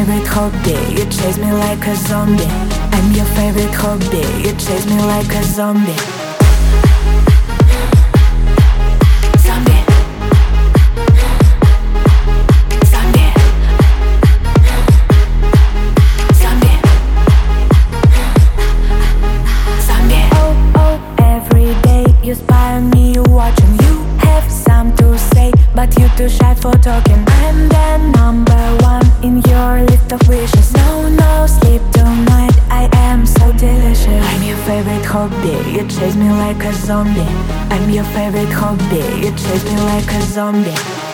favorite hobby, you chase me like a zombie. I'm your favorite hobby, you chase me like a zombie. Zombie. Zombie. Zombie. Zombie. Oh, every day you spy on me, you watching. You have some to say, but you too shy for talking. I'm the number one in your list of wishes. No sleep tonight, I am so delicious. I'm your favorite hobby, you chase me like a zombie. I'm your favorite hobby, you chase me like a zombie.